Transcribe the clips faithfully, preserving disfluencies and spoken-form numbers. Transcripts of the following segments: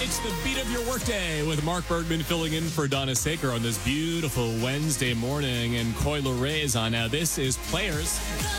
It's the beat of your workday with Mark Bergman filling in for Donna Saker on this beautiful Wednesday morning. And Coy Leray is on now. This is Players.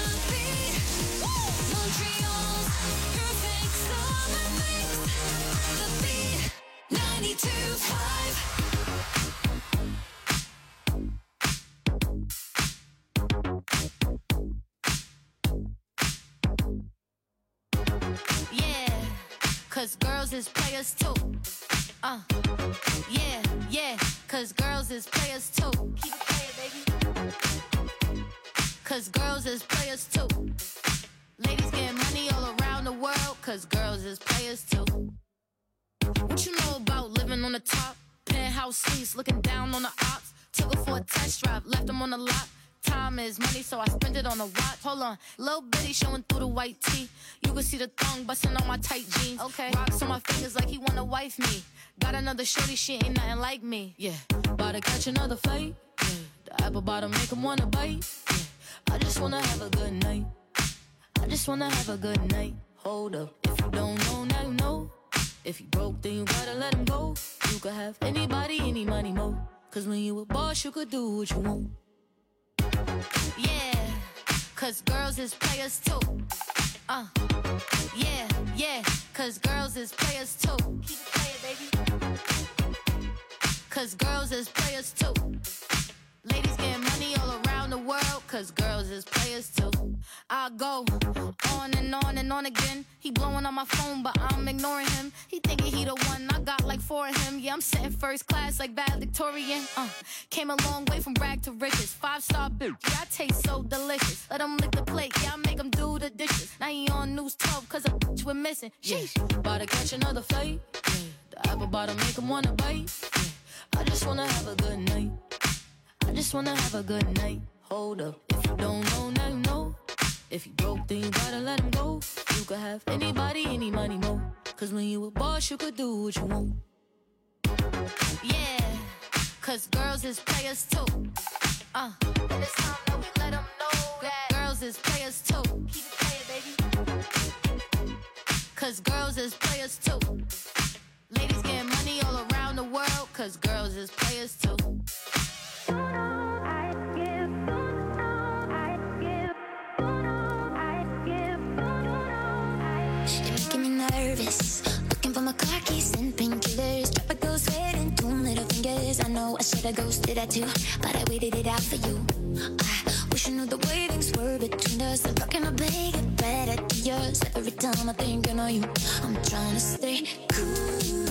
Cause girls is players too. Uh, yeah, yeah, cause girls is players too. Keep it playing, baby. Cause girls is players too. Ladies getting money all around the world, cause girls is players too. What you know about living on the top? Penthouse suites, looking down on the ops. Took her for a test drive, left them on the lot. Time is money, so I spend it on a watch. Hold on, little bitty showing through the white tee. You can see the thong busting on my tight jeans. Okay, rocks on my fingers like he wanna wife me. Got another shorty, she ain't nothing like me. Yeah, about to catch another fight. Yeah, the apple bottom make him wanna bite. Yeah, I just wanna have a good night. I just wanna have a good night. Hold up, if you don't know, now you know. If you broke, then you gotta let him go. You could have anybody, any money, mo. Cause when you a boss, you could do what you want. Yeah, cause girls is players too. Uh, yeah, yeah, cause girls is players too. Keep it playing, baby. Cause girls is players too. Ladies getting money all around the world, cause girls is players too. I go on and on and on again. He blowing on my phone, but I'm ignoring him. He thinking he the one, I got like four of him. Yeah, I'm sitting first class like bad Victorian. Uh, came a long way from rag to riches. Five star bitch, yeah, I taste so delicious. Let him lick the plate, yeah, I make him do the dishes. Now he on news twelve, cause a bitch we're missing. Sheesh, about to catch another flight. Yeah, the apple bottom make him wanna bite. Yeah, I just wanna have a good night. I just wanna have a good night. Hold up, if you don't know, now you know. If you broke, then you gotta let him go. You could have anybody, any money, mo. Cause when you a boss, you could do what you want. Yeah, cause girls is players too. Uh, and it's time that we let them know that girls is players too. Keep it playing, baby. Cause girls is players too. Ladies getting money all around the world, cause girls is players too. Nervous, looking for my car keys and painkillers. Drop a ghost head and two middle fingers. I know I should've ghosted that too, but I waited it out for you. I wish I knew the way things were between us. I'm talking a big better to yours. Every time I think I know you, I'm trying to stay cool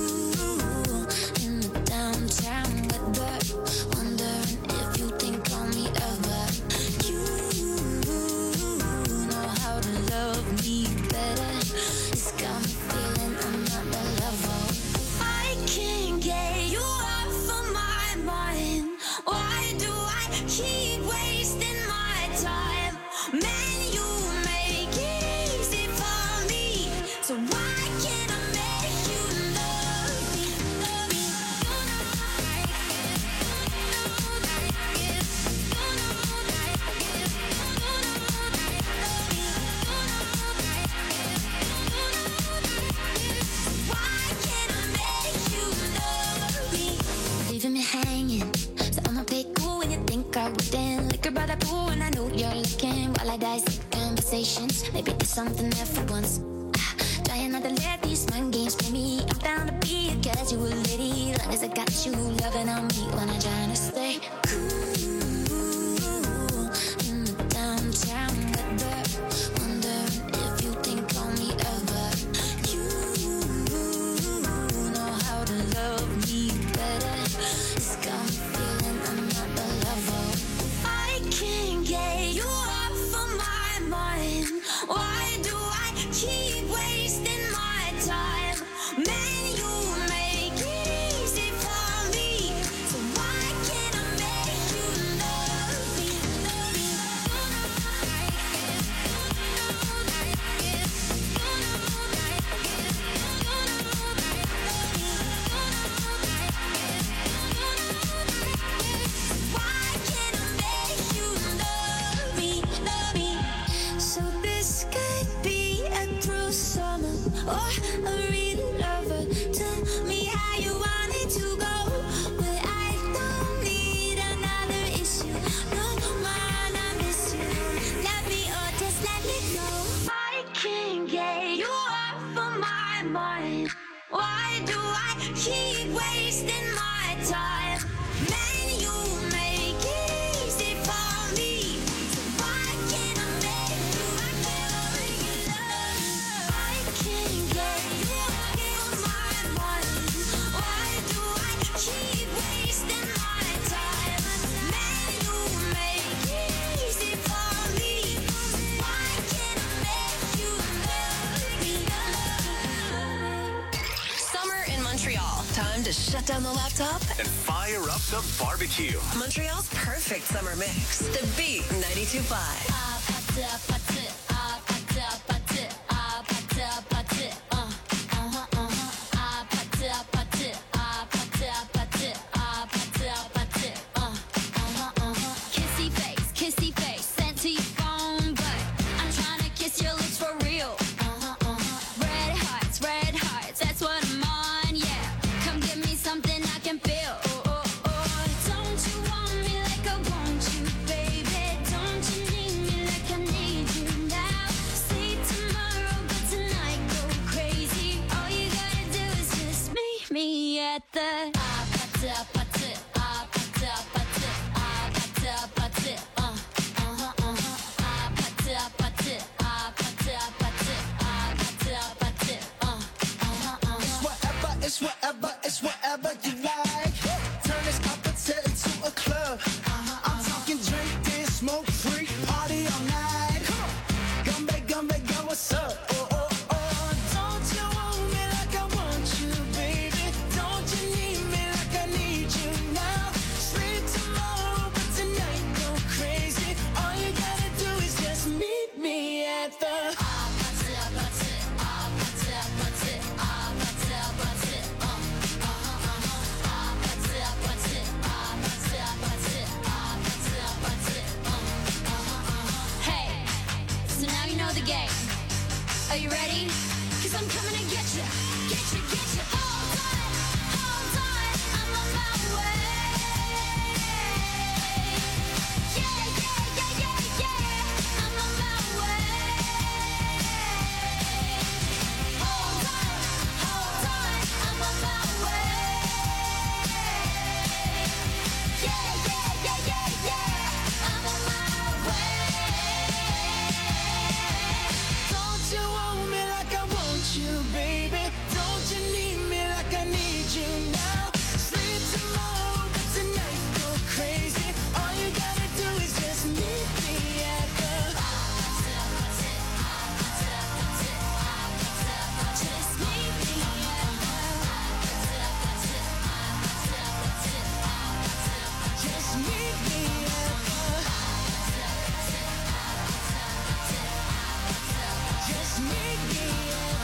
in the downtown weather. Wondering if you think on me ever. You know how to love me better. Got me feeling I'm not the level. I can't get you off of my mind. Why do I keep wasting my time? Man, you make it easy for me. So why can't I make you love me? Love me. You know I get, you know I get, you know I get, you know I love me. You know I get. Leaving me hanging, so I'ma play cool when you think I wouldn't. Liquor by the pool and I know you're looking while I dissect conversations. Maybe there's something there for once. Ah, trying not to let these mind games play me. I'm down to be a casual lady, long as I got you loving on me when I'm trying to stay cool in the downtown weather. Wondering if you think on me ever. You know how to love me better. It's got me feeling I'm not the level. I can't get you off of my mind. Why do I keep wasting my time? Man, you make it easy for me. So why can't I make you love me? Love me. You know I get, you know I get, you know I get, you know I love me. You know I get, you know I get. Why can't I make you love me? Love me. So this could be a cruel summer or a real lover tonight. off of my mind? Why do I keep wasting my time? Man, you make it easy for me. So why can't I make you feel love? I can't get you off my mind. Why do I keep wasting my time? Man, you make it easy for me. So why can't I make you love? Summer in Montreal. Time to shut down the laptop and fire up the barbecue. Montreal's perfect summer mix. The Beat ninety-two point five. Ah, pate, pate, ah, pate, pate, ah, pate, pate, uh, uh-huh, uh-huh. Ah, pate, pate, ah, pate, pate, ah, pate, pate, uh, uh-huh, uh-huh. Kissy face, kissy face, sent to your phone, but I'm trying to kiss your lips for real. Uh-huh, uh-huh. Red hearts, red hearts, that's what I'm on, yeah. Come give me something I can feel. Oh, oh, oh. Don't you want me like I want you, baby? Don't you need me like I need you now? Say tomorrow, but tonight go crazy. All you gotta do is just meet me at the ah, pate, pate, ah, pate, pate, ah, pate, pate, uh, uh-huh, uh-huh. Ah, pate, pate, ah, pate, pate, ah, pate, pate, uh, uh-huh, uh-huh. Whatever, it's whatever, it's whatever you like. Turn this appetite into a club. I'm talking drink, this, smoke free, party all night. Come on, gumbe, gumbe, go, what's up? Oh, oh, oh. Don't you want me like I want you, baby? Don't you need me like I need you now? Sleep tomorrow, but tonight go crazy. All you gotta do is just meet me at the Ah, pate, pate, ah, pate, pate, ah, pate, pate, uh, uh-huh, uh-huh. Ah, pate, pate, ah, pate, pate, ah, pate, pate, uh, uh-huh, uh-huh. Hey, so now you know the game. Are you ready? 'Cause I'm coming to get you, get you, get you. Hold on, hold on, I'm on my way. Yeah, yeah, yeah, yeah, yeah, I'm on my way. Hold on, hold on, I'm on my way. Yeah, yeah, yeah, yeah, yeah, I'm on my way. Don't you want me like I want you, baby? Don't you need me like I need you now? Sleep tomorrow, but tonight go crazy. All you gotta do is just meet me at the Just meet me just meet me at the just meet me at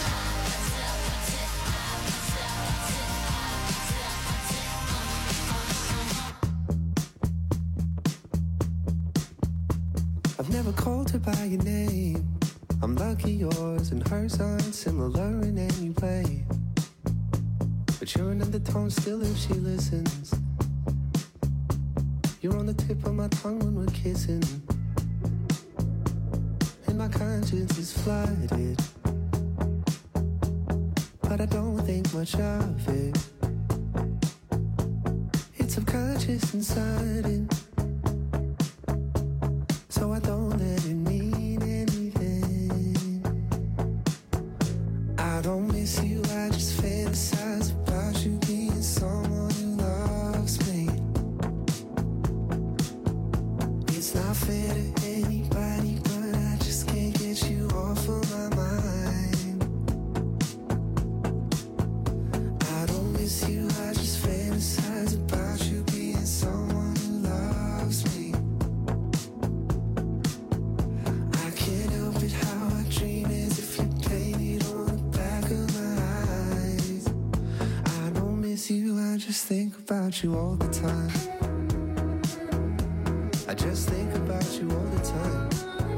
I've never called her by your name. I'm lucky yours and hers aren't similar in any way. But you're an undertone still if she listens. You're on the tip of my tongue when we're kissing. And my conscience is flooded, but I don't think much of it. It's subconscious and sudden, so I don't let it mean anything. I don't miss you, I just fantasize about you being someone who loves me. It's not fair to anybody, but I just can't get you off of my mind. I don't miss you, I just fantasize about you being someone who loves me. I can't help it how I dream as if you painted on the back of my eyes. I don't miss you, I just think about you all the time. I just think about you all the time.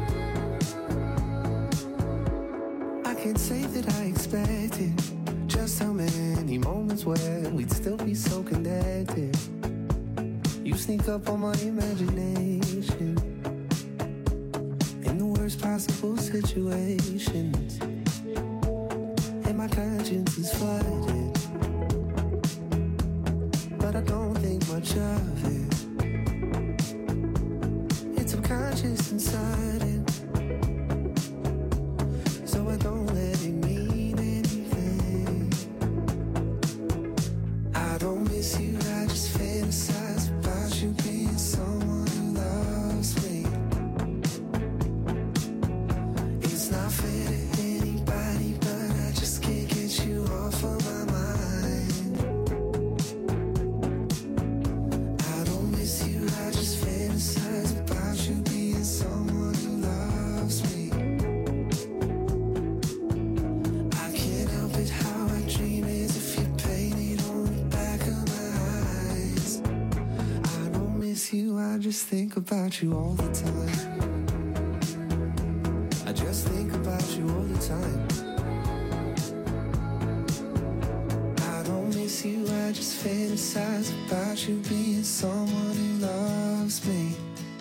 I can't say that I expected just how many moments when we'd still be so connected. You sneak up on my imagination in the worst possible situations. my conscience is flooded, but I don't think much of it. It's subconscious and sudden, so I don't let it mean anything. I don't miss you, I just fantasize about you being someone who loves me. It's not fair to anybody, but I just can't get you off of my mind. I don't miss you, I just fantasize about you being someone who loves me. I can't help it, how I dream as if you painted on the back of my eyes. I don't miss you, I just think about you all the time. I just think about you all the time. I don't miss you, I just fantasize about you being someone who loves me.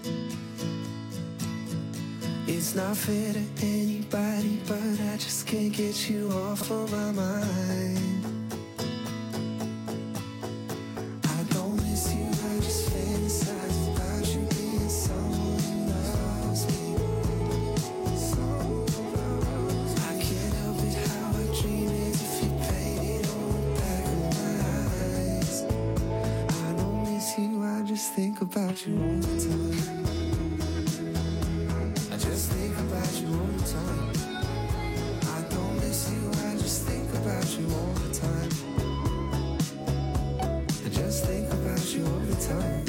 It's not fair to anybody, but I just can't get you off of my mind. I don't miss you, I just fantasize about you being someone who loves me. I can't help it, how I dream as if you painted on the back of my eyes. I don't miss you, I just think about you all the time. I just think about you all the time. I don't miss you, I just think about you all the time. I just think about you all the time.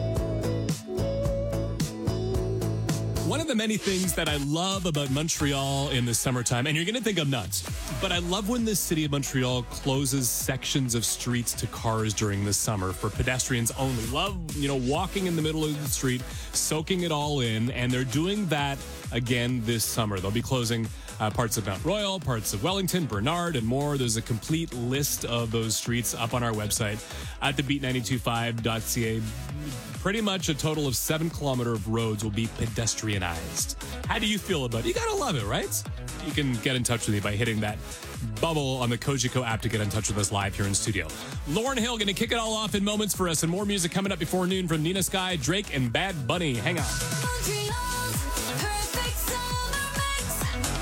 One of the many things that I love about Montreal in the summertime, and you're going to think I'm nuts, but I love when the city of Montreal closes sections of streets to cars during the summer for pedestrians only. Love, you know, walking in the middle of the street, soaking it all in, and they're doing that again this summer. They'll be closing uh, parts of Mount Royal, parts of Wellington, Bernard, and more. There's a complete list of those streets up on our website at the beat nine two five dot c a. Pretty much a total of seven kilometer of roads will be pedestrianized. How do you feel about it? You gotta love it, right? You can get in touch with me by hitting that bubble on the Kojiko app to get in touch with us live here in studio. Lauryn Hill gonna kick it all off in moments for us, and more music coming up before noon from Nina Sky, Drake, and Bad Bunny. Hang on. Montreal's perfect summer mix.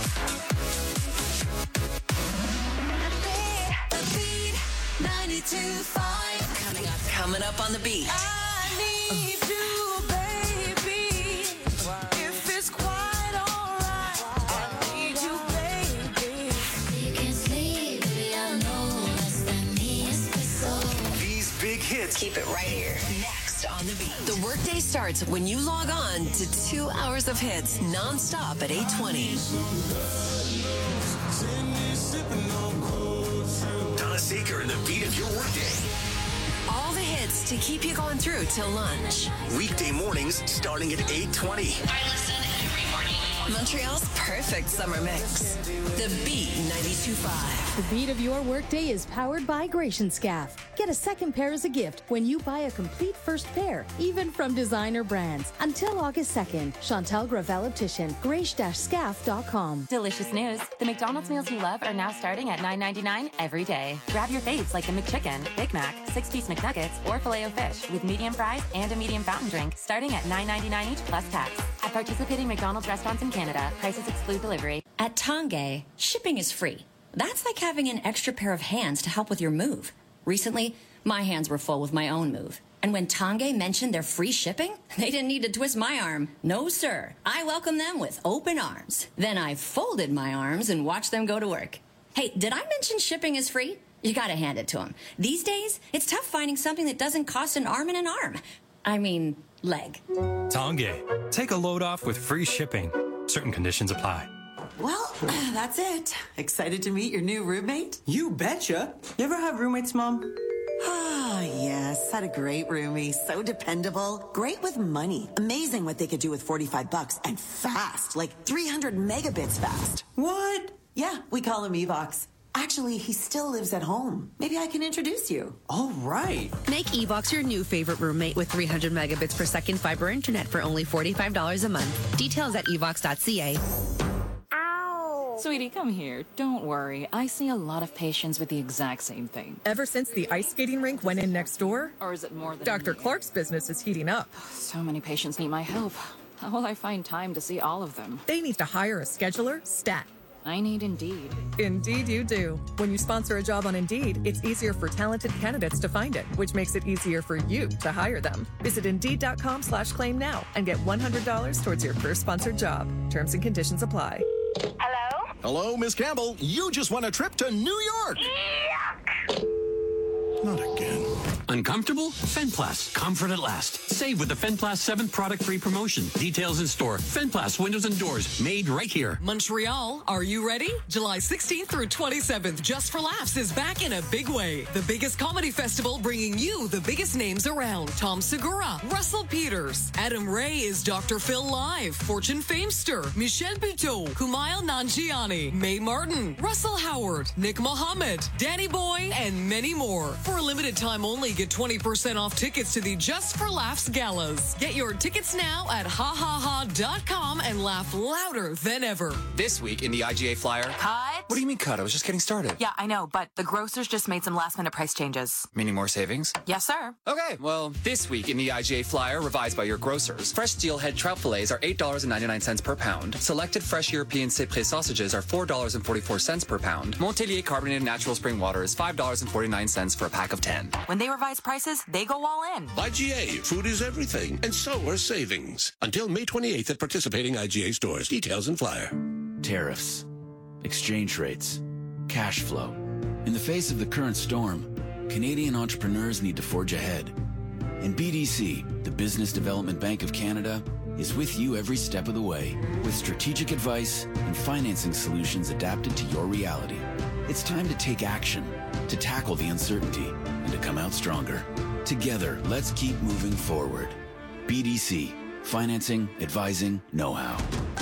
The Beat ninety-two point five. Coming up, coming up on the beat. I need you, baby. If it's quite alright, I need you, baby. You can sleep, baby, I know that's the needs for soul. These big hits. Keep it right here. Next on the beat. The workday starts when you log on to two hours of hits nonstop at eight twenty. Donna Saker and the beat of your workday. All the hits to keep you going through till lunch. Weekday mornings starting at eight twenty. I listen every morning. Montreal's perfect summer mix. The Beat ninety-two point five. The beat of your workday is powered by Gratian Scaff. Get a second pair as a gift when you buy a complete first pair, even from designer brands. Until August second, Chantal Gravel Optician, grace dash scaff dot com. Delicious news. The McDonald's meals you love are now starting at nine ninety-nine every day. Grab your faves like the McChicken, Big Mac, six-piece McNuggets, or Filet-O-Fish with medium fries and a medium fountain drink starting at nine ninety-nine each plus tax. At participating McDonald's restaurants in Canada, prices exclude delivery. At Tange, shipping is free. That's like having an extra pair of hands to help with your move. Recently, my hands were full with my own move. And when Tange mentioned their free shipping, they didn't need to twist my arm. No, sir. I welcomed them with open arms. Then I folded my arms and watched them go to work. Hey, did I mention shipping is free? You gotta hand it to them. These days, it's tough finding something that doesn't cost an arm and an arm. I mean, leg. Tange. Take a load off with free shipping. Certain conditions apply. Well, that's it. Excited to meet your new roommate? You betcha. You ever have roommates, Mom? Ah, yes. Had a great roomie. So dependable. Great with money. Amazing what they could do with forty-five bucks. And fast. Like three hundred megabits fast. What? Yeah, we call him Evox. Actually, he still lives at home. Maybe I can introduce you. All right. Make Evox your new favorite roommate with three hundred megabits per second fiber internet for only forty-five dollars a month. Details at evox dot c a. Sweetie, come here. Don't worry. I see a lot of patients with the exact same thing. Ever since the ice skating rink went in next door? Or is it more than Doctor Clark's business is heating up. So many patients need my help. How will I find time to see all of them? They need to hire a scheduler, stat. I need Indeed. Indeed you do. When you sponsor a job on Indeed, it's easier for talented candidates to find it, which makes it easier for you to hire them. Visit Indeed.com slash claim now and get one hundred dollars towards your first sponsored job. Terms and conditions apply. Hello? Hello, Miss Campbell. You just won a trip to New York. Yuck! Not again. Uncomfortable? Fenplast. Comfort at last. Save with the Fenplast seventh product free promotion. Details in store. Fenplast windows and doors. Made right here. Montreal, are you ready? July sixteenth through twenty-seventh, Just for Laughs is back in a big way. The biggest comedy festival bringing you the biggest names around. Tom Segura, Russell Peters, Adam Ray is Doctor Phil Live, Fortune Famester, Michel Buteau, Kumail Nanjiani, Mae Martin, Russell Howard, Nick Mohammed, Danny Boy, and many more. For a limited time only, get twenty percent off tickets to the Just for Laughs galas. Get your tickets now at ha ha ha dot com and laugh louder than ever. This week in the I G A Flyer. Cut. What do you mean cut? I was just getting started. Yeah, I know, but the grocers just made some last minute price changes. Meaning more savings? Yes, sir. Okay, well, this week in the I G A Flyer, revised by your grocers, fresh steelhead trout fillets are eight dollars and ninety-nine cents per pound. Selected fresh European Cypress sausages are four dollars and forty-four cents per pound. Montelier carbonated natural spring water is five dollars and forty-nine cents for a pack of ten. When they revise prices, they go all in. I G A, food is everything, and so are savings. Until May twenty-eighth at participating I G A stores. Details and flyer. Tariffs, exchange rates, cash flow. In the face of the current storm, Canadian entrepreneurs need to forge ahead. And B D C, the Business Development Bank of Canada, is with you every step of the way with strategic advice and financing solutions adapted to your reality. It's time to take action, to tackle the uncertainty, and to come out stronger. Together, let's keep moving forward. B D C, financing, advising, know-how.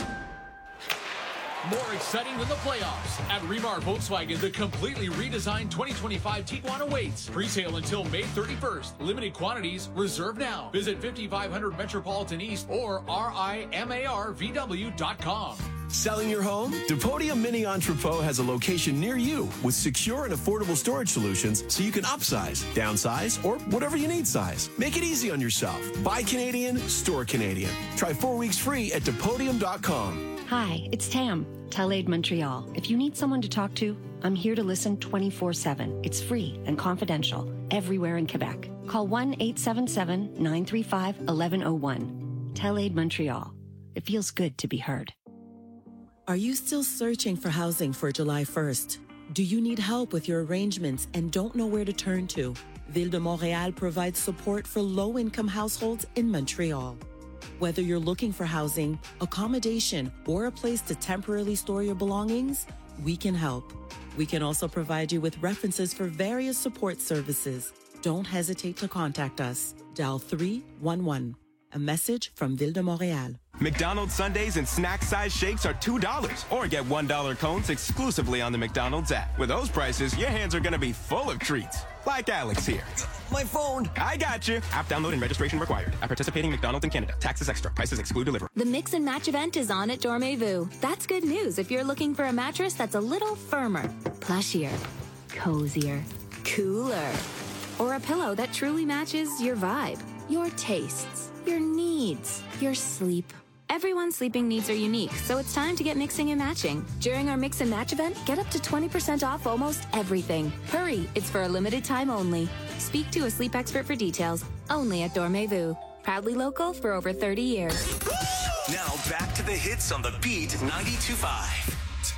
More exciting than the playoffs. At Remar Volkswagen, the completely redesigned twenty twenty-five Tiguan awaits. Pre-sale until May thirty-first. Limited quantities. Reserve now. Visit fifty-five hundred Metropolitan East or R I M A R V W dot com. Selling your home? Depodium Mini Entrepot has a location near you with secure and affordable storage solutions so you can upsize, downsize, or whatever you need size. Make it easy on yourself. Buy Canadian, store Canadian. Try four weeks free at Depodium dot com. Hi, it's Tam, Telaide Montreal. If you need someone to talk to, I'm here to listen twenty-four seven. It's free and confidential everywhere in Quebec. Call one eight seven seven, nine three five, one one zero one. Telaide Montreal. It feels good to be heard. Are you still searching for housing for July first? Do you need help with your arrangements and don't know where to turn to? Ville de Montréal provides support for low-income households in Montreal. Whether you're looking for housing, accommodation, or a place to temporarily store your belongings, we can help. We can also provide you with references for various support services. Don't hesitate to contact us. Dial three one one. A message from Ville de Montréal. McDonald's Sundaes and snack-size shakes are two dollars. Or get one dollar cones exclusively on the McDonald's app. With those prices, your hands are going to be full of treats. Like Alex here. My phone. I got you. App download and registration required. At participating McDonald's in Canada. Taxes extra. Prices exclude delivery. The Mix and Match event is on at Dormez-vous. That's good news if you're looking for a mattress that's a little firmer, plushier, cozier, cooler, or a pillow that truly matches your vibe, your tastes, your needs, your sleep. Everyone's sleeping needs are unique, so it's time to get mixing and matching. During our Mix and Match event, get up to twenty percent off almost everything. Hurry, it's for a limited time only. Speak to a sleep expert for details, only at Dormez-vous. Proudly local for over thirty years. Now back to the hits on the Beat ninety-two point five.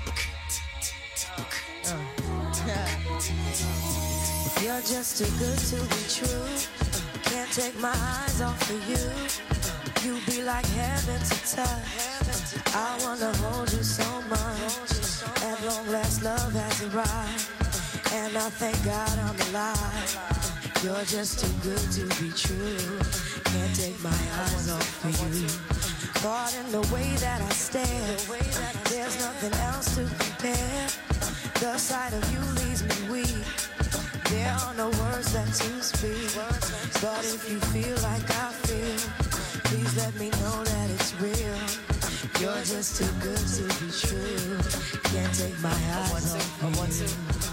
You're just too good to be true. Can't take my eyes off of you. You be like heaven to touch. I wanna hold you so much. At long last, love has arrived, and I thank God I'm alive. You're just too good to be true. Can't take my eyes off of you. Caught in the way that I stare. There's nothing else to compare. The sight of you leaves me weak. There are no words that to speak. But if you feel like I feel, please let me know that it's real. You're just too good to be true. Can't take my eyes off of you.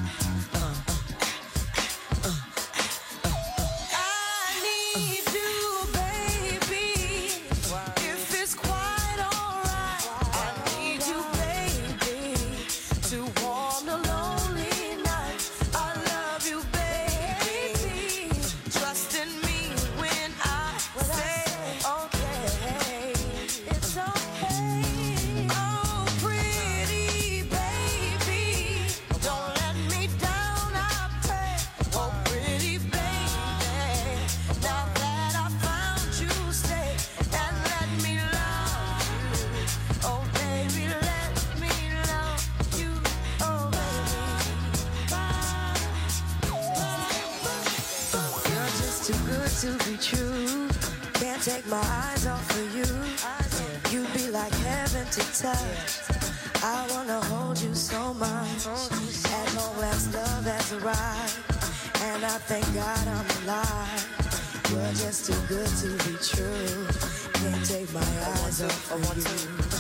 To be true, can't take my eyes off of you. You'd be like heaven to touch. I wanna hold you so much. At long last, love has arrived, and I thank God I'm alive. You're just too good to be true. Can't take my eyes off of you.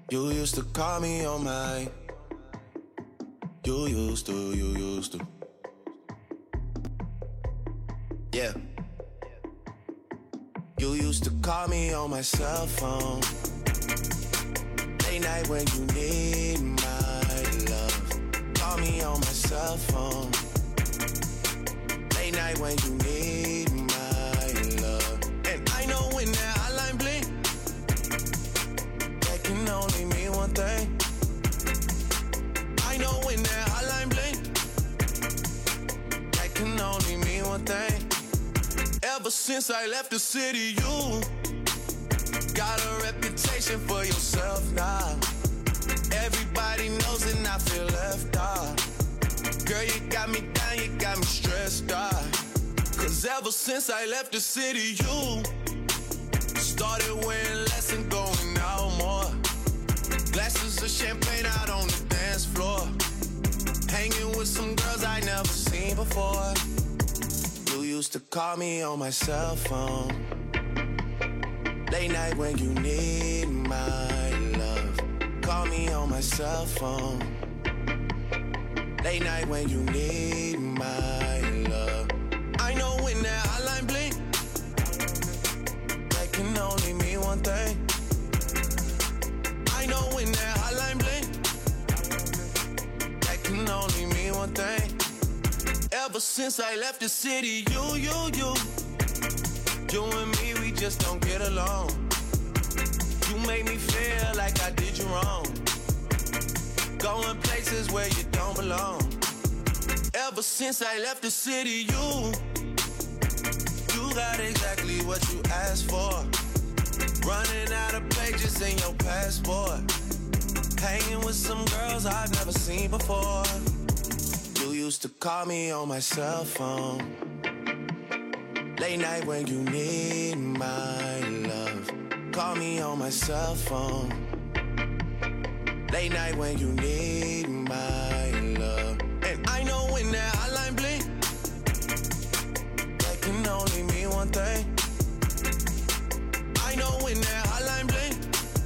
You used to call me on my. You used to, you used to. Yeah. You used to call me on my cell phone. Late night when you need my love. Call me on my cell phone. Late night when you need my love. And I know when that hotline blink, that can only mean one thing. I know when that hotline blink, that can only mean one thing. Ever since I left the city, you got a reputation for yourself now. Everybody knows and I feel left out. Girl, you got me down, you got me stressed out. Cause ever since I left the city, you started wearing less and going out more. Glasses of champagne out on the dance floor. Hanging with some girls I never seen before. You used to call me on my cell phone. Late night when you need my love. Call me on my cell phone. Late night when you need my love. I know when that hotline blink, that can only mean one thing. I know when that hotline blink, that can only mean one thing. Ever since I left the city, you, you, you, you and me, we just don't get along. You make me feel like I did you wrong. Going places where you don't belong. Ever since I left the city, you, you got exactly what you asked for. Running out of pages in your passport. Hanging with some girls I've never seen before. You used to call me on my cell phone. Late night when you need my love. Call me on my cell phone. Late night when you need my love. And I know when that hotline blink, that can only mean one thing. I know when that hotline blink,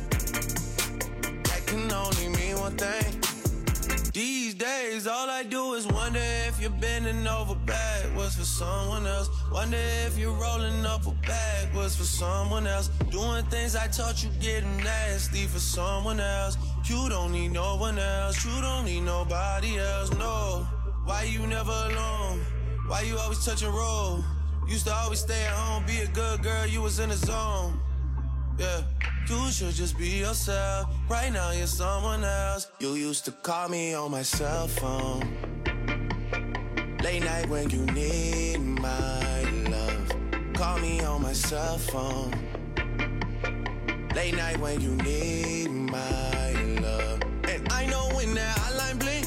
that can only mean one thing. These days, all I do is wonder if you're bending over backwards for someone else. Wonder if you're rolling up a backwards for someone else. Doing things I taught you getting nasty for someone else. You don't need no one else. You don't need nobody else, no. Why you never alone? Why you always touch and roll? Used to always stay at home, be a good girl, you was in the zone. Yeah, you should just be yourself. Right now you're someone else. You used to call me on my cell phone. Late night when you need my love. Call me on my cell phone. Late night when you need my love. And I know when that hotline blink,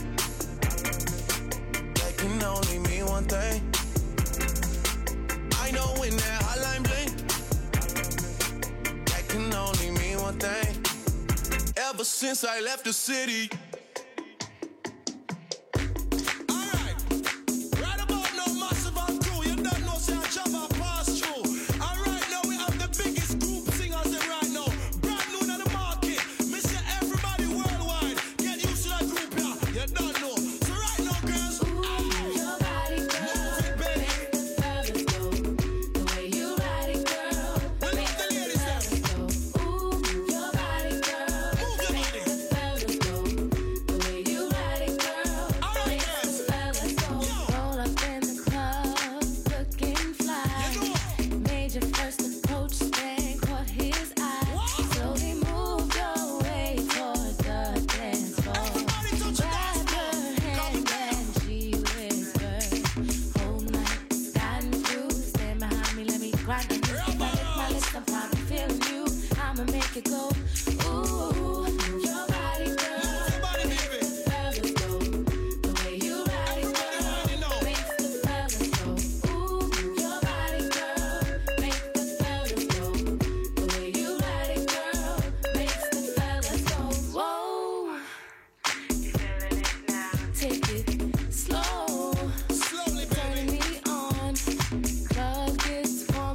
that can only mean one thing. I know when that hotline blink, that can only mean one thing. Ever since I left the city.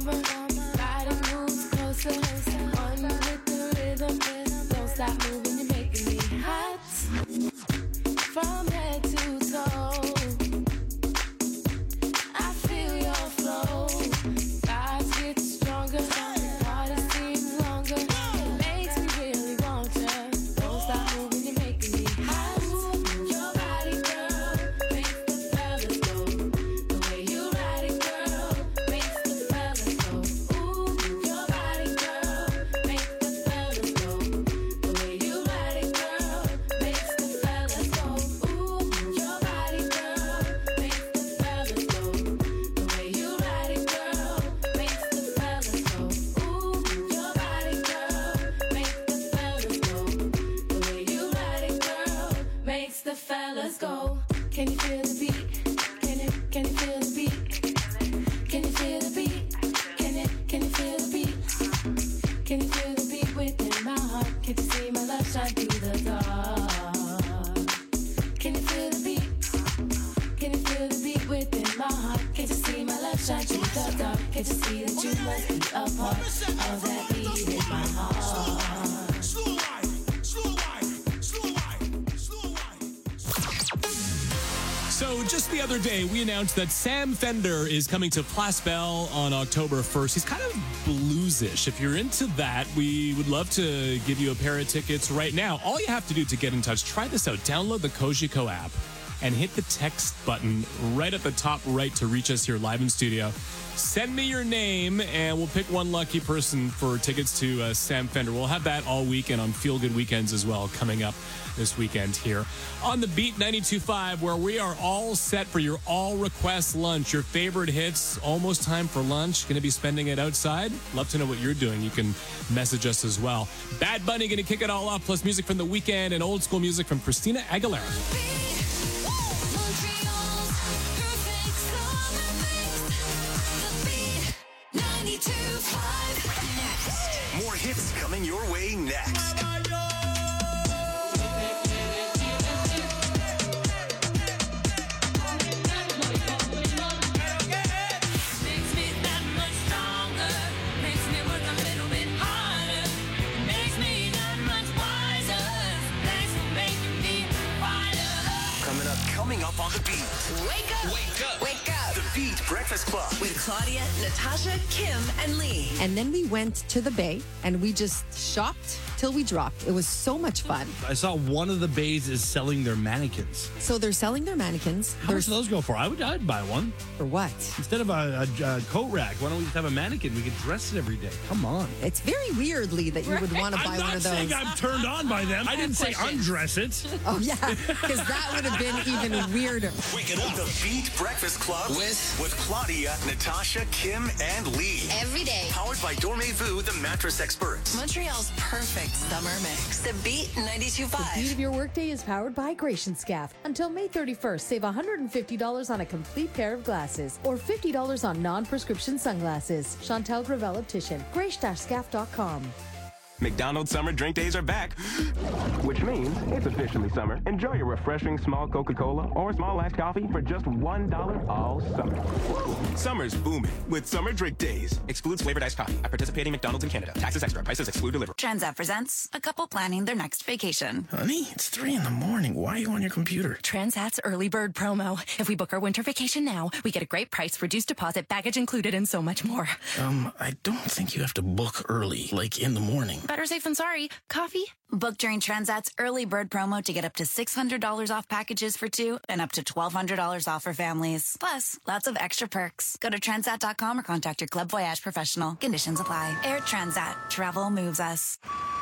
Stop moving your let's go. Can you feel the beat? Can you, can you feel the beat? Can you feel the beat? Can you, can you feel the beat? Can you feel the beat within my heart? Can you see my love shine through the dark? Can you feel the beat? Can you feel the beat within my heart? Can you see my love shine through the dark? Can you see that you must be a part of that beat in my heart? Slow wine, slow wine, slow wine, slow wine. So just the other day, we announced that Sam Fender is coming to Place Belle on October first. He's kind of bluesish. If you're into that, we would love to give you a pair of tickets right now. All you have to do to get in touch, try this out. Download the Kojiko app and hit the text button right at the top right to reach us here live in studio. Send me your name, and we'll pick one lucky person for tickets to uh, Sam Fender. We'll have that all weekend on Feel Good Weekends as well, coming up this weekend here on the Beat ninety-two point five, where we are all set for your all-request lunch. Your favorite hits, almost time for lunch. Going to be spending it outside? Love to know what you're doing. You can message us as well. Bad Bunny going to kick it all off, plus music from The Weeknd and old school music from Christina Aguilera. More hits coming your way next. Makes me that much stronger. Makes me work a little bit harder. Makes me that much wiser. Thanks for making me wider. Coming up, coming up on the Beat. Wake up! Wake up! Wake up! The Beat Breakfast Club With Claudia, Natasha, Kim, and Lee. And then we went to the Bay and we just shopped till we dropped. It was so much fun. I saw one of the bays is selling their mannequins. So they're selling their mannequins. How much do those go for? I would I'd buy one. For what? Instead of a, a, a coat rack, why don't we just have a mannequin? We could dress it every day. Come on. It's very weirdly that you would want to buy one of those. I'm not saying I'm turned on by them. I didn't say undress it. Oh, yeah, because that would have been even weirder. Wake it up. The Beat Breakfast Club with, with Claudia, Natasha, Kim, and Lee. Every day. Powered by Dormez-vous, the mattress experts. Montreal's perfect summer mix. The Beat ninety-two point five. The beat of your workday is powered by Gratian Scaff. Until May thirty-first, save one hundred fifty dollars on a complete pair of glasses or fifty dollars on non-prescription sunglasses. Chantel Gravel Optician. Grace Scaff dot com. McDonald's summer drink days are back, which means it's officially summer. Enjoy your refreshing small Coca-Cola or small iced coffee for just one dollar all summer. Summer's booming with summer drink days. Excludes flavored iced coffee at participating McDonald's in Canada. Taxes extra. Prices exclude delivery. Transat presents a couple planning their next vacation. Honey, it's three in the morning. Why are you on your computer? Transat's early bird promo. If we book our winter vacation now, we get a great price, reduced deposit, baggage included, and so much more. Um, I don't think you have to book early, like in the morning. Better safe than sorry. Coffee? Book during Transat's early bird promo to get up to six hundred dollars off packages for two and up to twelve hundred dollars off for families. Plus, lots of extra perks. Go to transat dot com or contact your Club Voyage professional. Conditions apply. Air Transat. Travel moves us.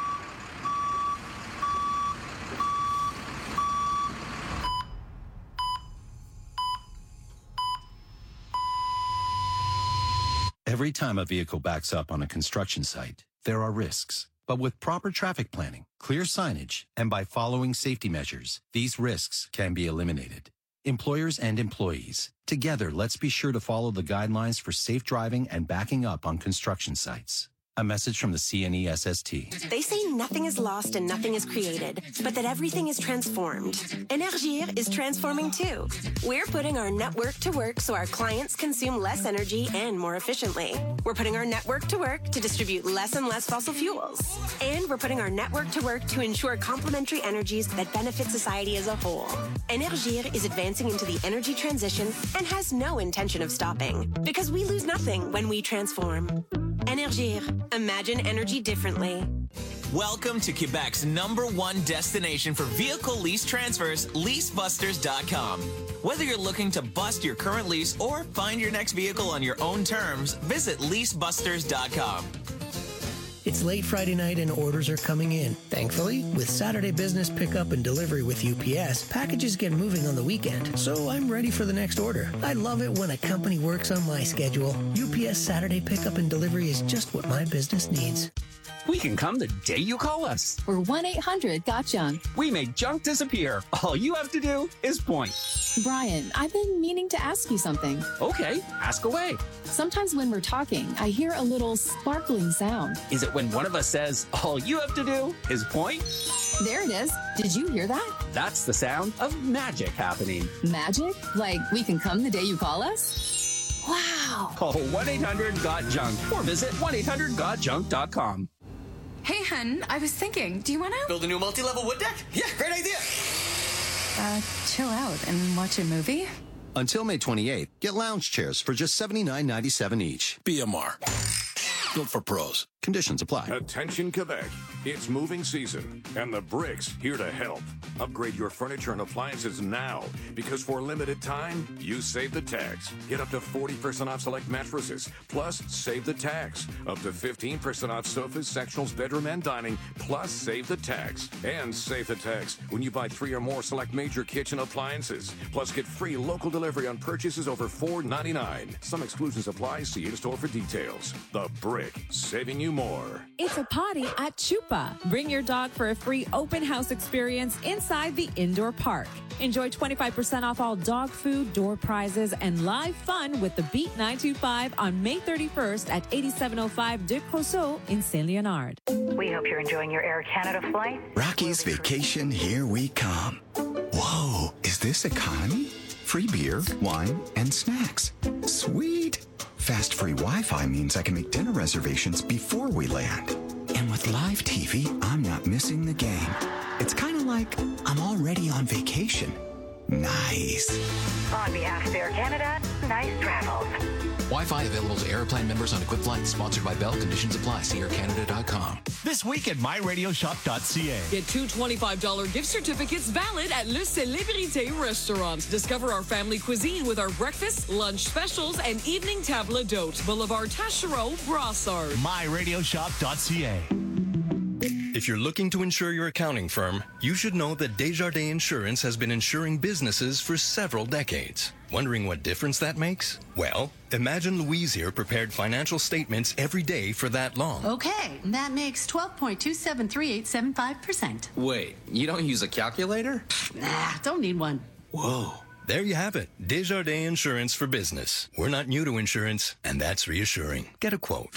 Every time a vehicle backs up on a construction site, there are risks. But with proper traffic planning, clear signage, and by following safety measures, these risks can be eliminated. Employers and employees, together, let's be sure to follow the guidelines for safe driving and backing up on construction sites. A message from the C N E S S T. They say nothing is lost and nothing is created, but that everything is transformed. Énergir is transforming too. We're putting our network to work so our clients consume less energy and more efficiently. We're putting our network to work to distribute less and less fossil fuels. And we're putting our network to work to ensure complementary energies that benefit society as a whole. Énergir is advancing into the energy transition and has no intention of stopping, because we lose nothing when we transform. Énergir. Imagine energy differently. Welcome to Quebec's number one destination for vehicle lease transfers, lease busters dot com. Whether you're looking to bust your current lease or find your next vehicle on your own terms, visit lease busters dot com. It's late Friday night and orders are coming in. Thankfully, with Saturday business pickup and delivery with U P S, packages get moving on the weekend, so I'm ready for the next order. I love it when a company works on my schedule. U P S Saturday pickup and delivery is just what my business needs. We can come the day you call us. We're one eight hundred got junk. We make junk disappear. All you have to do is point. Brian, I've been meaning to ask you something. Okay, ask away. Sometimes when we're talking, I hear a little sparkling sound. Is it when one of us says, all you have to do is point? There it is. Did you hear that? That's the sound of magic happening. Magic? Like we can come the day you call us? Wow. Call one eight hundred got junk or visit one eight hundred got junk dot com. Hey, hun, I was thinking, do you want to... Build a new multi-level wood deck? Yeah, great idea. Uh, chill out and watch a movie? Until May twenty-eighth, get lounge chairs for just seventy-nine ninety-seven each. B M R. Built for pros. Conditions apply. Attention Quebec. It's moving season, and the Brick's here to help. Upgrade your furniture and appliances now, because for a limited time, you save the tax. Get up to forty percent off select mattresses, plus save the tax. Up to fifteen percent off sofas, sectionals, bedroom, and dining, plus save the tax. And save the tax when you buy three or more select major kitchen appliances. Plus get free local delivery on purchases over four ninety-nine. Some exclusions apply. See in-store for details. The Brick, saving you more. It's a party at Chupa. Bring your dog for a free open house experience inside the indoor park. Enjoy twenty-five percent off all dog food, door prizes, and live fun with the Beat nine two five on May thirty-first at eighty-seven oh five de Crosso in Saint Leonard. We hope you're enjoying your Air Canada flight. Rocky's Vacation, here we come. Whoa, is this economy? Free beer, wine, and snacks. Sweet. Fast free Wi-Fi means I can make dinner reservations before we land. And with live T V, I'm not missing the game. It's kind of like I'm already on vacation. Nice. On behalf of Air Canada, nice travels. Wi-Fi available to Airplane members on equipped flights. Sponsored by Bell. Conditions apply. See air canada dot com. This week at my radio shop dot c a. Get two twenty-five dollars gift certificates valid at Le Célébrité Restaurant. Discover our family cuisine with our breakfast, lunch specials, and evening table d'hôte. Boulevard Taschereau, Brossard. my radio shop dot c a. If you're looking to insure your accounting firm, you should know that Desjardins Insurance has been insuring businesses for several decades. Wondering what difference that makes? Well, imagine Louise here prepared financial statements every day for that long. Okay, that makes twelve point two seven three eight seven five percent. Wait, you don't use a calculator? Nah, don't need one. Whoa. There you have it. Desjardins Insurance for Business. We're not new to insurance, and that's reassuring. Get a quote.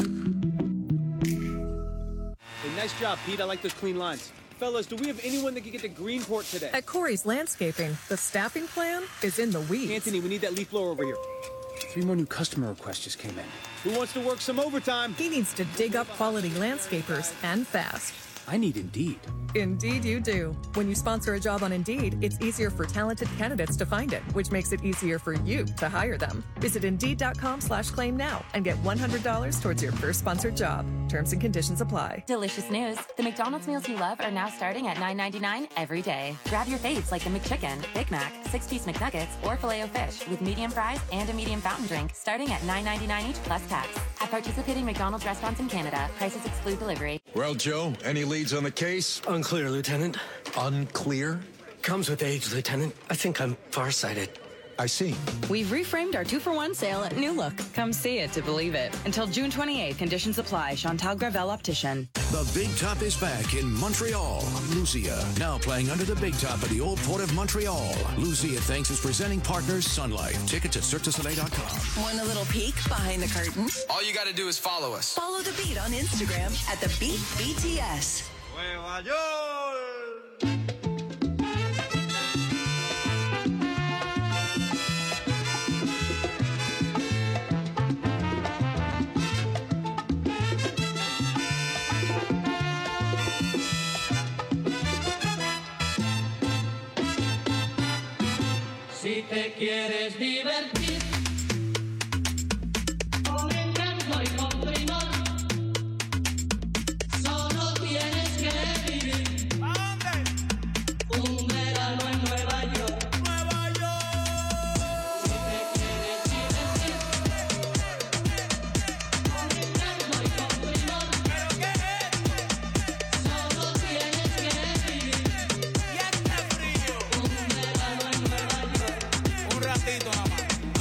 Hey, nice job, Pete. I like those clean lines. Fellas, do we have anyone that can get to Greenport today? At Corey's Landscaping, the staffing plan is in the weeds. Anthony, we need that leaf blower over here. Three more new customer requests just came in. Who wants to work some overtime? He needs to dig up quality landscapers, and fast. I need Indeed. Indeed you do. When you sponsor a job on Indeed, it's easier for talented candidates to find it, which makes it easier for you to hire them. Visit Indeed.com slash claim now and get one hundred dollars towards your first sponsored job. Terms and conditions apply. Delicious news. The McDonald's meals you love are now starting at nine ninety-nine every day. Grab your faves like the McChicken, Big Mac, six-piece McNuggets, or Filet-O-Fish with medium fries and a medium fountain drink starting at nine ninety-nine each plus tax. At participating McDonald's restaurants in Canada, prices exclude delivery. Well, Joe, any leads on the case? Unclear, Lieutenant. Unclear? Comes with age, Lieutenant. I think I'm farsighted. I see. We've reframed our two-for-one sale at New Look. Come see it to believe it. Until June twenty-eighth, conditions apply. Chantal Gravel Optician. The Big Top is back in Montreal. Lucia, now playing under the Big Top at the Old Port of Montreal. Lucia thanks its presenting partners, Sun Life. Tickets at cirque du soleil dot com. Want a little peek behind the curtain? All you got to do is follow us. Follow The Beat on Instagram at The Beat B T S. Nueva York. Si te quieres divertir, con encanto y con primor, solo tienes que vivir. ¿A dónde? Un verano en Nueva York. Nueva York. Si te quieres divertir, con encanto y con primor, ¿pero qué es? Solo tienes que vivir. Y este frío. Un verano en Nueva York. Un ratito nada más.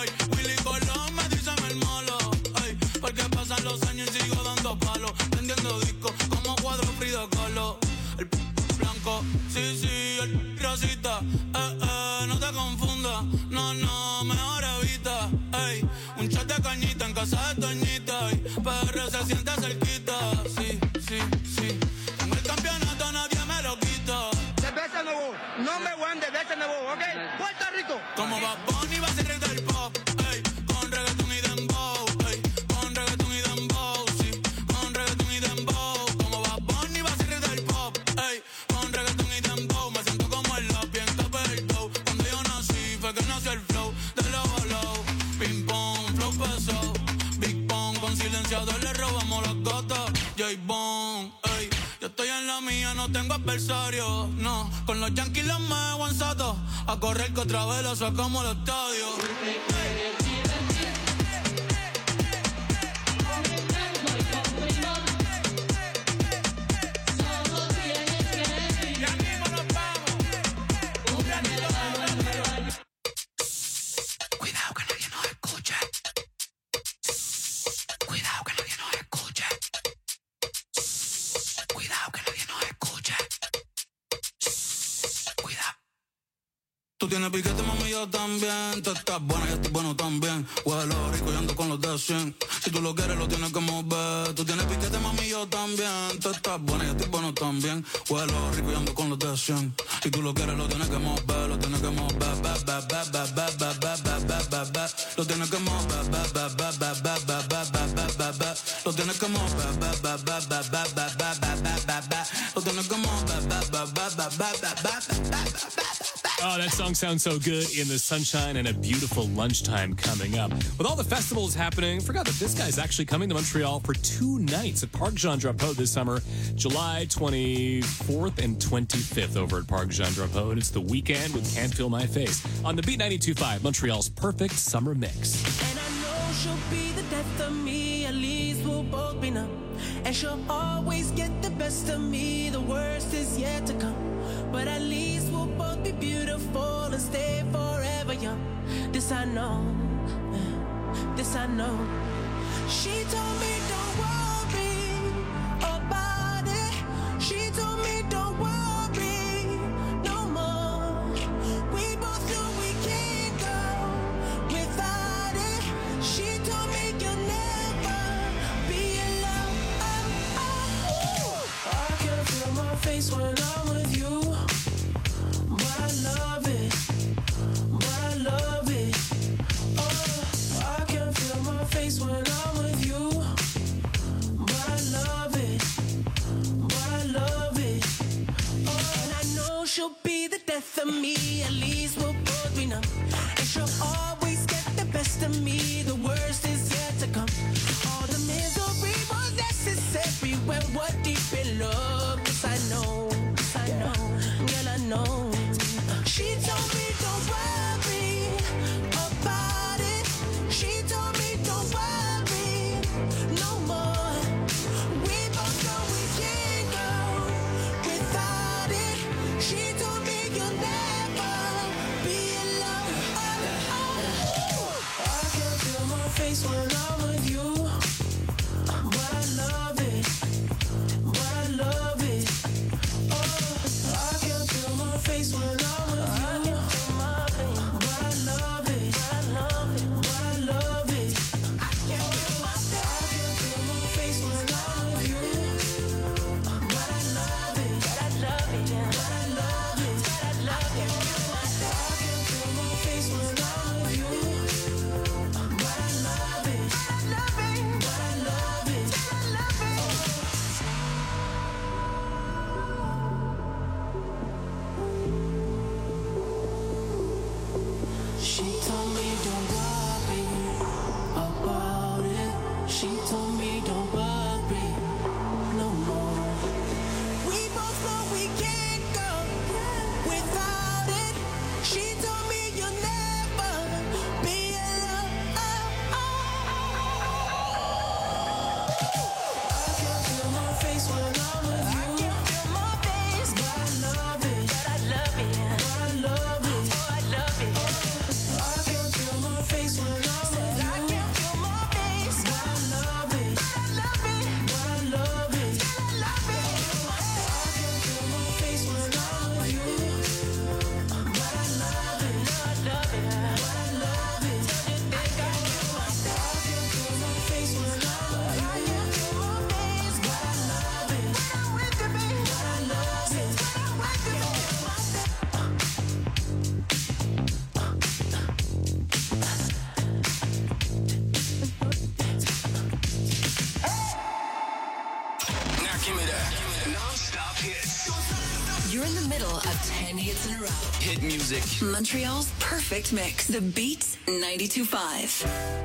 Ey, Willy Colón me dice el malo. Ey, porque pasan los años y sigo dando palos. Vendiendo discos como cuadro Frida Kahlo. El p blanco, sí, sí, el rosita. Eh, eh, no te confundas. No, no, mejor evita. Ey, un chat de cañita en casa de Toñita. Ey, P R se siente cerquita. Sí, sí, sí. Tengo el campeonato, nadie me lo quita. Cerveza nuevo, no me voy de cerveza nuevo, ¿ok? Puerto Rico. Como Bad Bunny va a ser rey del pop, ey, con reggaeton y dembow, ey, con reggaeton y dembow, sí, con reggaeton y dembow. Como Bad Bunny va a ser rey del pop, ey, con reggaeton y dembow. Me siento como el lápiz en Capeldo. Cuando yo nací fue que nació el flow de los bolos. Ping pong, flow pesado, Big Pong, con silenciador le robamos las gotas. J-Bone, ey, yo estoy en la mía, no tengo adversario, no. Con los Yankees los me aguanzados, a correr que otra vez lo sacamos al estadio. Cuidado que nadie nos escuche. Cuidado que nadie nos escuche. Cuidado que nadie nos escuche. Cuidado. Tú tienes piquete, mami, yo también. Tú estás buena, yo estoy bueno también. Huelo rico, yo ando con los de cien. Si tú lo quieres, lo tienes que mover. Tú tienes piquete, mami, yo también. Tú estás buena, yo estoy bueno también. Huelo rico, yo ando con los de cien. Si tú lo quieres, lo tienes que mover. Lo tienes que mover. Ba, ba, ba, ba, ba, ba, ba, ba, ba, ba, ba. Lo tienes que mover. Ba, ba, ba, ba, ba, ba, ba, ba, ba, ba, ba. Lo tienes que mover. Ba, ba, ba, ba, ba, ba, ba, ba, ba, ba, ba. Lo tienes que mover. Ba, ba, ba, ba, ba, ba, ba, ba, ba. Oh, that song sounds so good in the sunshine and a beautiful lunchtime coming up. With all the festivals happening, forgot that this guy's actually coming to Montreal for two nights at Parc Jean-Drapeau this summer, July twenty-fourth and twenty-fifth over at Parc Jean-Drapeau. And it's the weekend with Can't Feel My Face on the Beat ninety-two point five, Montreal's perfect summer mix. And I know she'll be the death of me, at least we'll both be numb. And she'll always get the best of me, the worst is yet to come. But at least we'll both be beautiful and stay forever young. This I know, this I know. She told me don't worry about it. She told me don't worry no more. We both know we can't go without it. She told me you'll never be alone. I can feel my face when I'm with you. But I love it, but I love it. Oh, I can feel my face when I'm with you. nights in a row. Hit music. Montreal's perfect mix. The Beats ninety-two point five.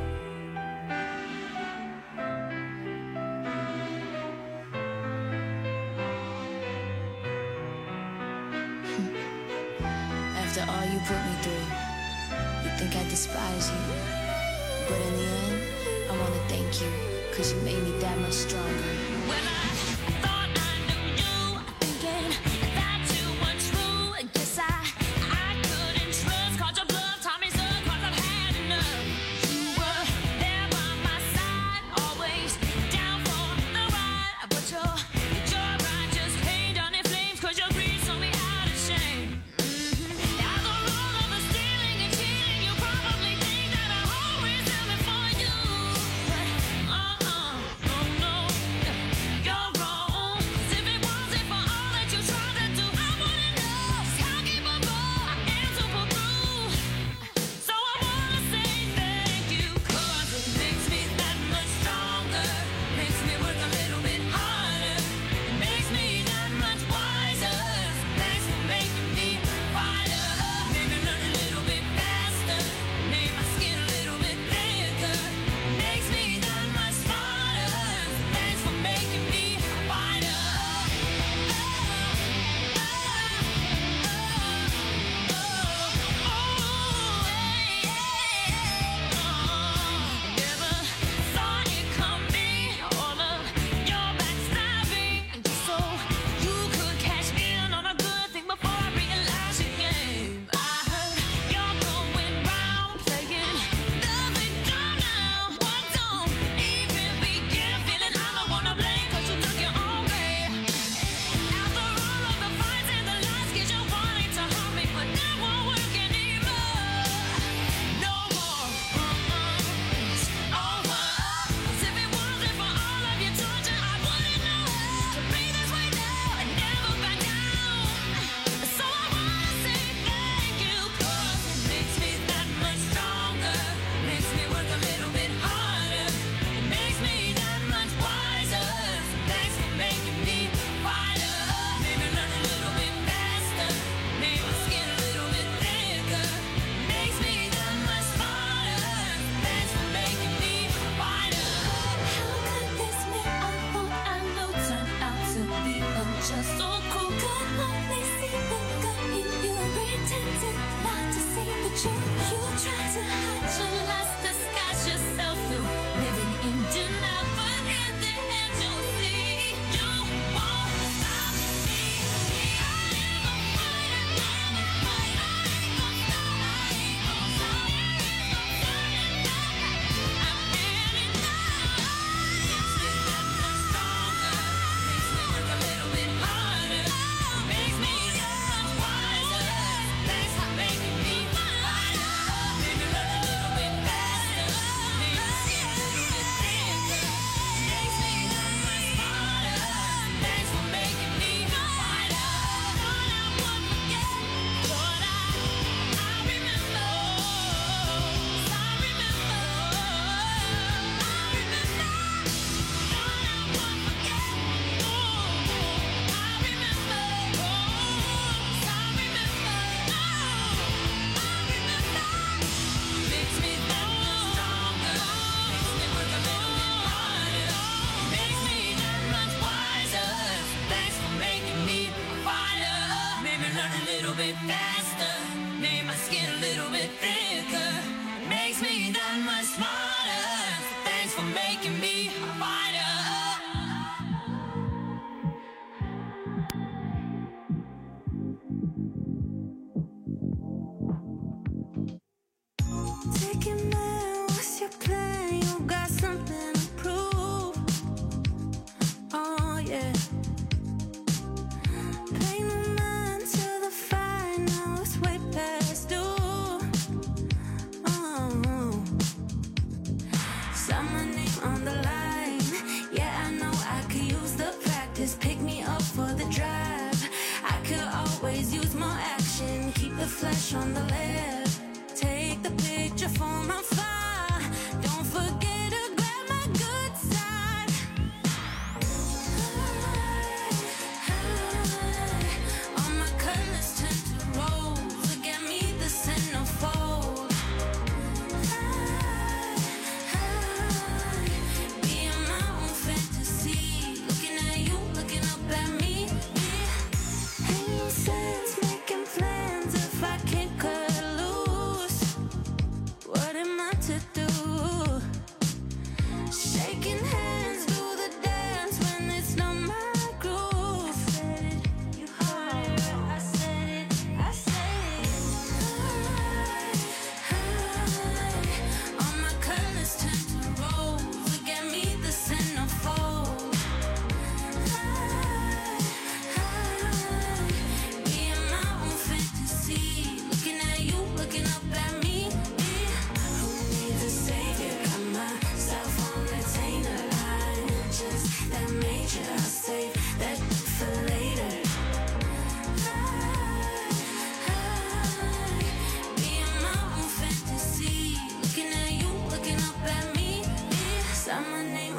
After all you put me through, you think I despise you. But in the end, I want to thank you, because you made me that much stronger. When I thought I knew you, thinking that you were true, I guess I, I couldn't trust, caught your bluff, taught me so, cause I've had enough. You were there by my side, always down for the ride, but your, your ride just came down in flames, cause your greed saw me out of shame.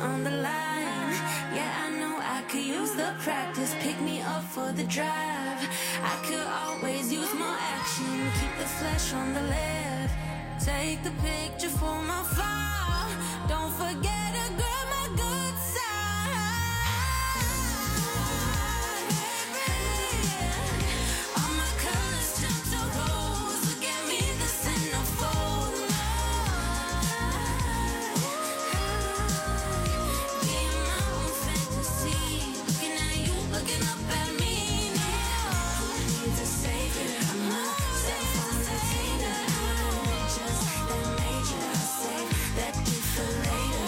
on the line. Yeah, I know I could use the practice. Pick me up for the drive. I could always use more action. Keep the flesh on the left. Take the picture for my file. Don't forget to grab my good side. All my colors turn to rose. Look at me, the centerfold. Being my own fantasy. Looking at you, looking up at me now. Need a savior. I'm a self-entertainer. Just that major. I'll save that gift for later.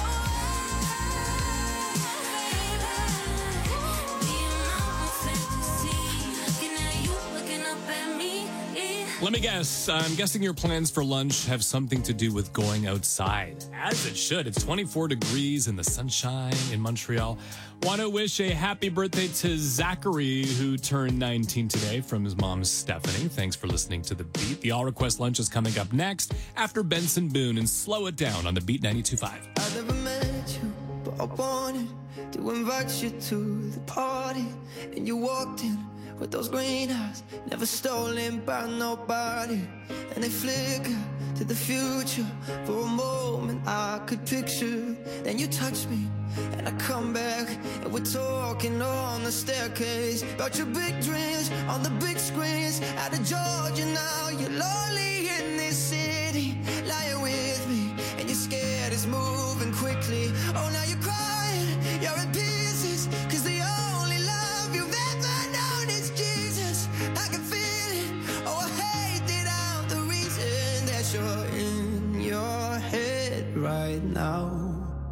Being my own fantasy. Looking at you, looking up at me. Let me guess. I'm guessing your plans for lunch have something to do with going outside. As it should. It's twenty-four degrees in the sunshine in Montreal. Want to wish a happy birthday to Zachary, who turned nineteen today, from his mom, Stephanie. Thanks for listening to The Beat. The All Request Lunch is coming up next after Benson Boone and Slow It Down on The Beat ninety-two point five. I never met you, but I wanted to invite you to the party. And you walked in with those green eyes, never stolen by nobody. And they flicker to the future. For a moment I could picture. Then you touch me and I come back, and we're talking on the staircase about your big dreams on the big screens. Out of Georgia now, you're lonely in this city, lying with me, and you're scared it's moving quickly. Oh, now you're crying, you're in pieces, cause the only love you've ever known is Jesus. I can feel it, oh, I hate that I'm the reason that you're in your head right now,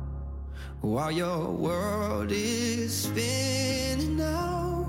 while your world is spinning out.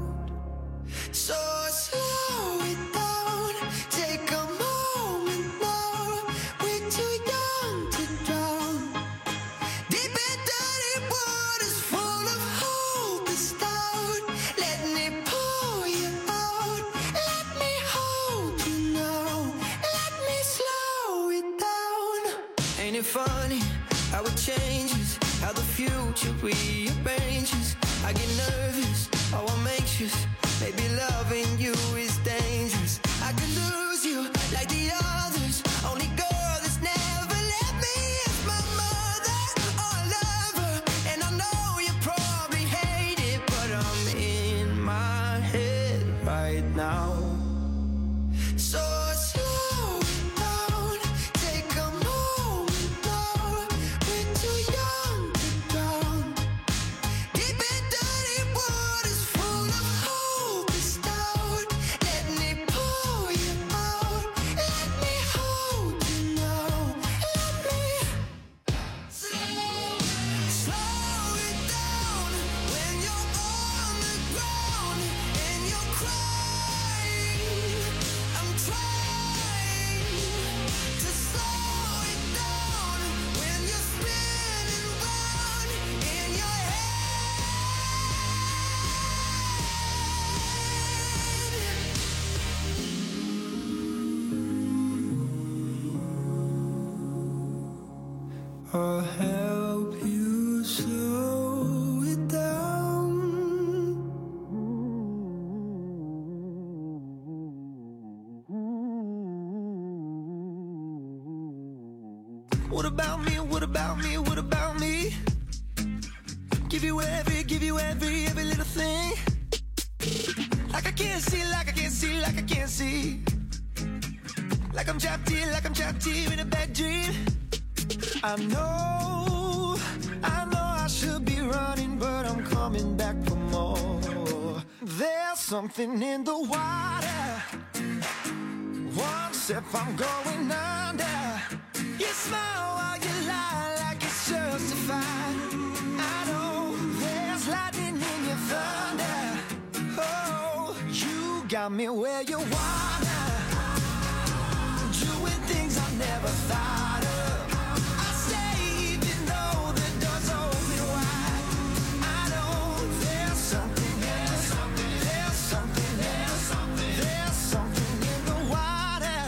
So slow it down, take a moment now. We're too young to drown. Deep in dirty waters full of hope and doubt. Let me pull you out, let me hold you now, let me slow it down. Ain't it funny how it changes, how the future rearranges? I get nervous, oh I'm anxious. Maybe loving you is dangerous. I could lose you like the others. Only girl that's never left me is my mother. Oh, I love her, and I know you probably hate it, but I'm in my head right now. So slow it down, take a moment now. We're too young to drown. Deep in dirty waters full of hope and doubt. Let me pull you out, let me hold you now, let me slow it down. When you're on the ground and you're crying, I'm trying to slow it down. When you're spinning round in your head, I'll help you slow it down. What about me? What about me? What about me? Give you every, give you every, every little thing. Like I can't see, like I can't see, like I can't see. Like I'm trapped here, like I'm trapped here in a bad dream. I know, I know I should be running, but I'm coming back for more. There's something in the water. One step I'm going under. You smile while you lie like it's justified. I know there's lightning in your thunder. Oh, you got me where you wanna. Doing things I never thought of. I say even though the door's open wide. I know there's something else. There's something else. There's something in the water.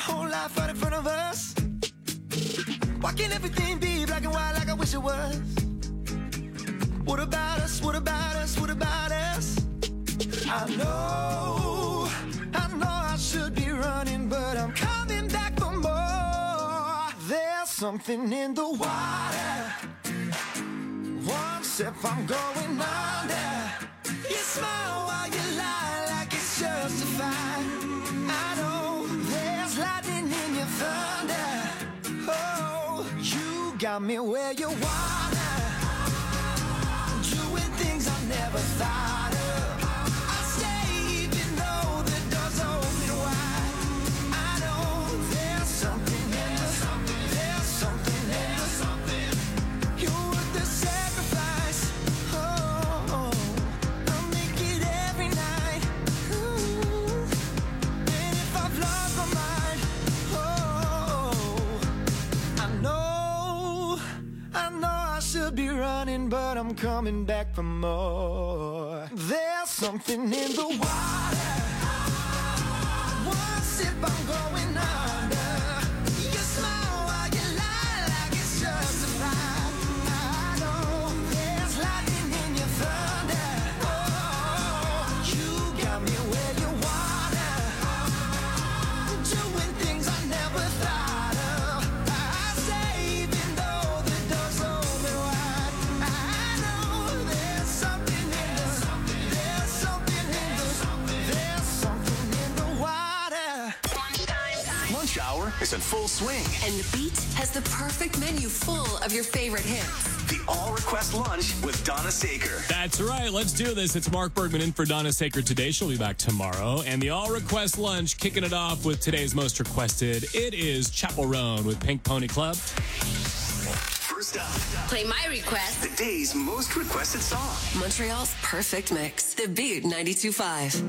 whole life right in front of us. Why can't everything be black and white like I wish it was? What about us? What about us? What about us? I know, I know I should be running, but I'm coming back for more. There's something in the water. One step I'm going under. You smile while you lie like it's justified. I know there's lightning in your thunder. Oh, you got me where you wanna. Doing things I never thought of. I stay even though the door's open wide. I know there's something in the, there's something in the, you're worth the sacrifice. Oh, oh, I'll make it every night. Ooh. And if I've lost my mind, oh, I know, I know I should be running, but I'm coming back for more. There's something in the water. One sip, I'm going under. You smile while you lie like it's justified. I know there's lightning in your thunder. Oh, you got me where you wanna. Doing things I never thought of. I say even though the door's open wide. I know there's something in the, there's something in the, there's something in the water. Lunch hour is in full swing. And the Beat has the perfect menu full of your favorite hits. The All Request Lunch with Donna Saker. That's right. Let's do this. It's Mark Bergman in for Donna Saker today. She'll be back tomorrow. And the All Request Lunch, kicking it off with today's most requested. It is Chapel Roan with Pink Pony Club. First up, Play my request. the day's most requested song. Montreal's perfect mix. The Beat ninety-two point five.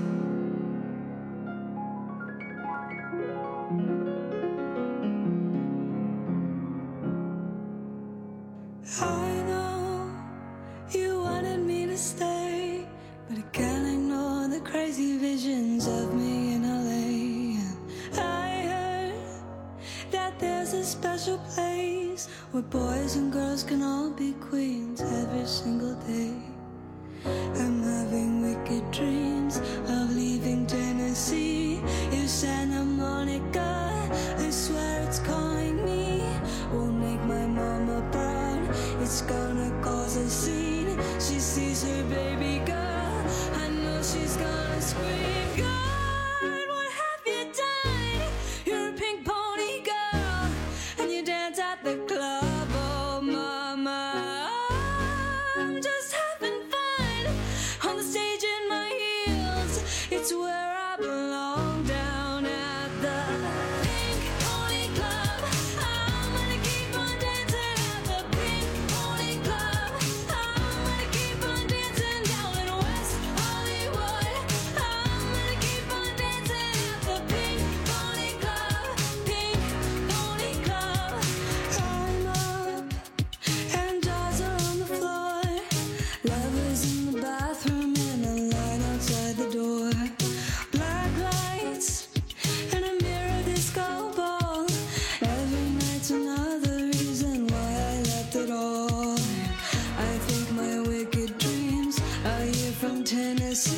I know you wanted me to stay, but I can't ignore the crazy visions of me in L A. I heard that there's a special place where boys and girls can all be queens every single day. I'm having wicked dreams of leaving Tennessee. If Santa Monica, I swear it's calling me, won't make my mama proud. It's gonna cause a scene. She sees her baby girl, I know she's gonna scream, girl.